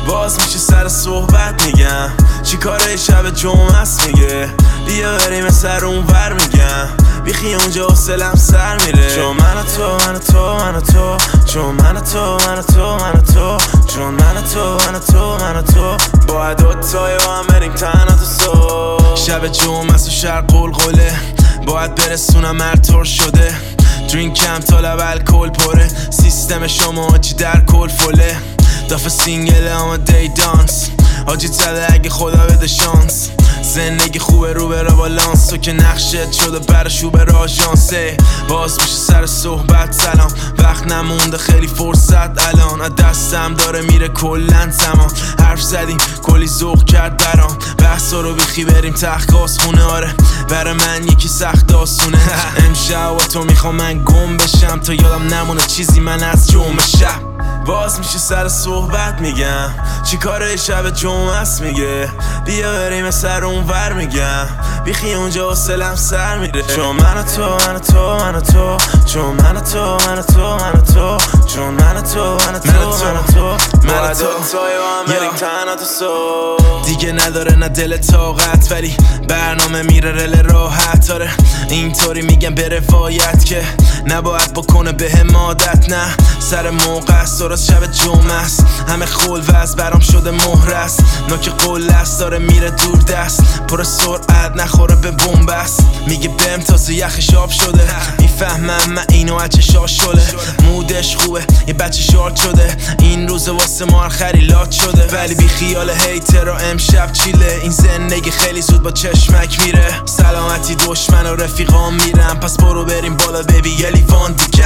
باز میشه سر صحبت میگم چی کاره شب جمعه است میگه بیا بریم سر اون ور میگم بیخی اونجا حوصلم سر میره چون من و تو من و تو من و تو چون من و تو من و تو من و تو چون من و تو من و تو من و تو باید دوتای با هم بریم تنها تو صبح شب جمعه است و شهر قلقله باید برسونم هر شده درینکم تا لب الکل پره سیستم شما آجی در کل فله دافه سینگله اما دی دانس آجی تله اگه خدا بده شانس زندگی خوبه رو به بالانس تو که نقشت شده برشو به راژانسه باز میشه سر صحبت سلام وقت نمونده خیلی فرصت الان از دستم داره میره کلن زمان حرف زدیم کلی ذوق کرد برام بحثا رو بیخی بریم تخت خونه آره برای من یکی سخت آسونه امشب و تو میخوام من گم بشم تا یادم نمونه چیزی من از جمعه شب باز میشه سر صحبت میگم چی کاره شب جمعه است میگه بیا بریم سر اون ور میگم بیخی اونجا حوصلم سر میره چون من و تو من و تو من و تو چون من و تو من و تو من و تو چون من و تو من و تو من و تو من و تو بریم تنها تو صبح دیگه نداره نه دل طاقت ولی برنامه میره رل راحت آره اینطوری میگم به روایت که نباید بکنه بهم عادت نه سر موقع است درست شب جمعه است همه خلوز برام شده مهر است نوک قله است داره میره دور دست پر سرعت نخوره به بمب است میگه بهم تازه یخش آب شده میفهمم من اینو اچه شاشه مودش خوبه یه بچه شارت شده این روز واسه ما خری لات شده ولی بی خیال هیتر و امشب چیله این زندگی خیلی زود با چشمک میره سلامتی دشمن و رفیقام میرم پس برو بریم بالا بیبی یه لیوان دیگه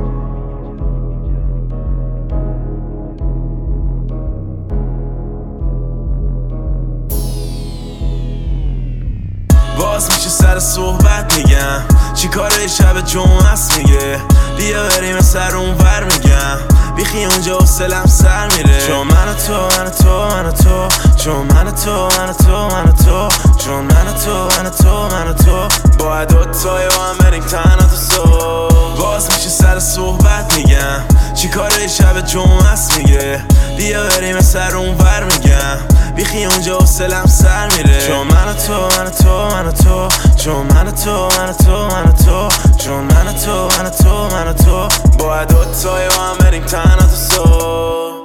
باز میشه سر صحبت میگم چی کاره شب جمعه است میگه بیا بریم سر اون ور میگم بیخی اونجا حوصلم سر میره چون من و تو من و تو من و تو چون من و تو من و تو من و تو چون من و تو من و تو من و تو باید دوتای با هم بریم تنها تو صبح باز میشه سر صحبت میگم چی کاره شب جمعه است میگه بیا بریم سر اون ور میگم بیخی اونجا حوصلم سر میره چون من و تو من و تو من و تو چون من و تو من و تو من و تو چون من و تو من و تو من و تو باید دوتای با هم بریم تنها تو صبح